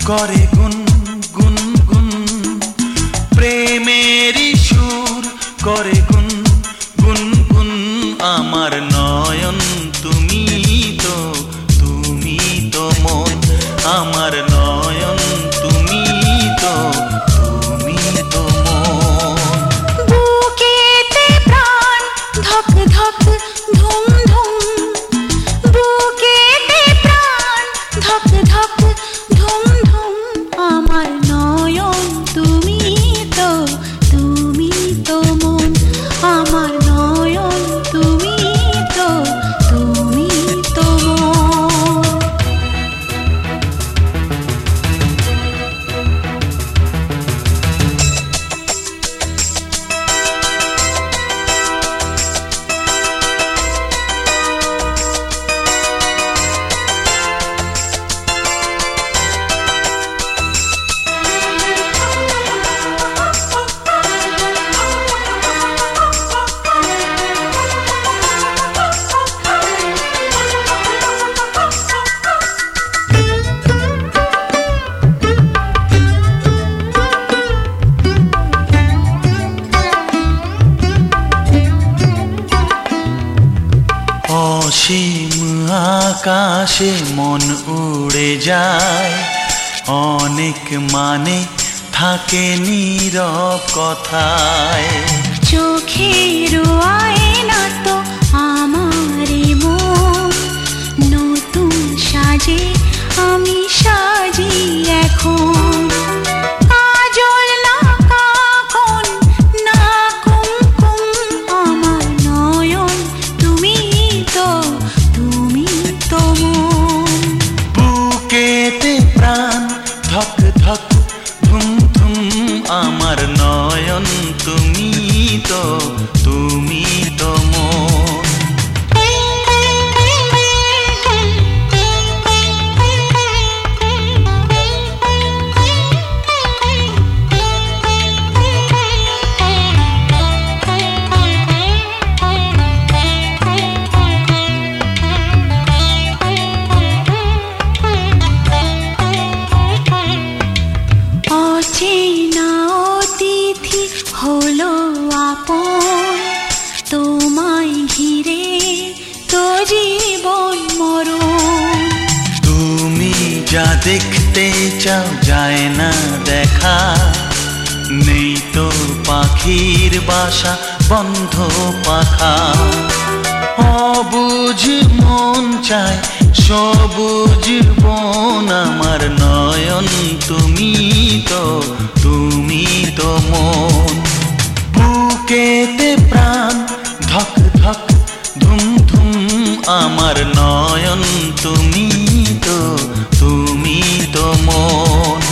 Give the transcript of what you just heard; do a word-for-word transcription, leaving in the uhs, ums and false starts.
করে গুন গুন গুন, প্রেমেরই সুর করে গুন গুন গুন। আমার নয়ন তুমি তো, তুমি তো মন। আমার নয়ন তুমি তো, তুমি তো মন। বুকেতে প্রাণ ধক ধক ধুম ধুম, বুকেতে প্রাণ ধক ধক ধুম ধুম। আমার নয়ন তুমি তো, তুমি তো মন। আমার নয়ন তুমি তো, তুমি তো মন। অসীম আকাশে মন উড়ে যায়, অনেক মানে থাকে নীরব কথায়। চোখের আয়না তো আমারই মন, নতুন সাজে আমি সাজি এখন। কাজল না কাকন না কুমকুম, আমার নয়ন তুমি তো, তুমি তো মন। বুকেতে প্রাণ ধক ধক ধুম ধুম, আমার নয়ন তুমি তো, তুমি তো মন। অচেনা অতিথি হলো আপন, তোমায় ঘিরে তো জীবন মরণ। তুমি যা দেখতে চাও যায় না দেখা, নেই তো পাখির বাসা বন্ধ পাখা। অবুঝ মন চায় সবুজ বন, আমার নয়ন তুমি তো, তুমি তো মন। বুকেতে প্রাণ ধক ধক ধুম ধুম, আমার নয়ন তুমি তো, তুমি তো মন।